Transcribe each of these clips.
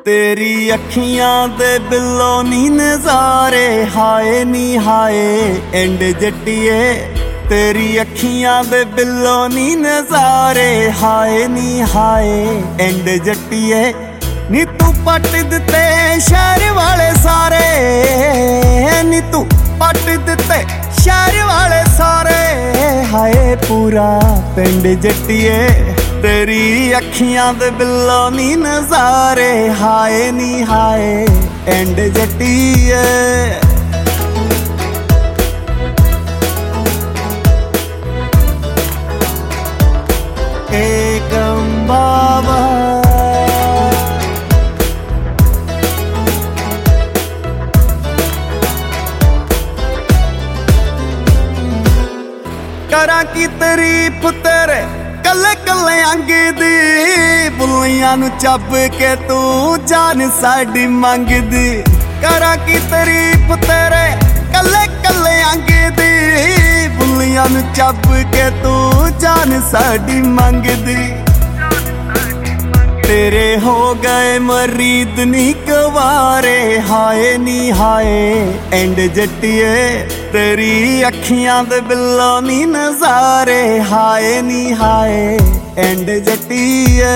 तेरी अखियां दे बिल्लो नी नजारे हाय नी हाय एंड जट्टिए। तेरी अखियां दे बिल्लो नी नजारे हाय नी हाय एंड जट्टिए। नी तू पट दिते शहर वाले सारे, नी तू पट दिते शहर वाले सारे हाय पूरा पिंड जट्टिए। तेरी अखियां दे बिल्लो नी नजारे हाय नी हाय एंड जट्टिए। एकम बाबा करा की तारीफ तेरे कल्ले कल्ले अंग दी, बुल्लियां नू चब के तू जान साडी मंगदी। करा की तारीफ तेरे कल्ले कल्ले अंग दी, बुल्लियां नू चब के तू जान साडी मंगदी। तेरे हो गए मरीद नी कवारे हाय नी हाय एंड जट्टिए। तेरी अखियां दे बिल्लो नी नजारे हाय नी हाय एंड जट्टिए।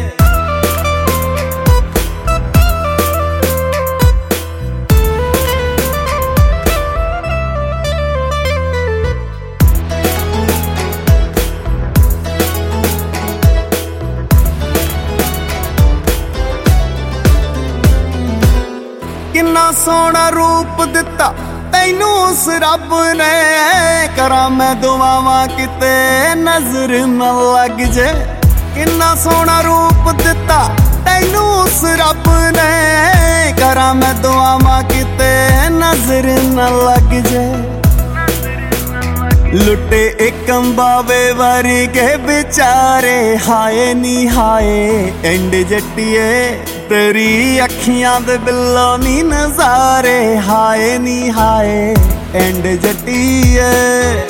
किन्ना सोहना रूप दिता तैनू उस रब ने, करा मैं दुआवां किते नजर न लग जे। किन्ना सोहना रूप दिता तैनू उस रब ने, करा मैं दुआवां किते नजर न लग जे। लुटे एकम बावे वर्गे बेचारे हाय नी हाय एंड जट्टिए। तेरी अखियां दे बिल्लो नी नजारे हाय नी हाय एंड जट्टिए।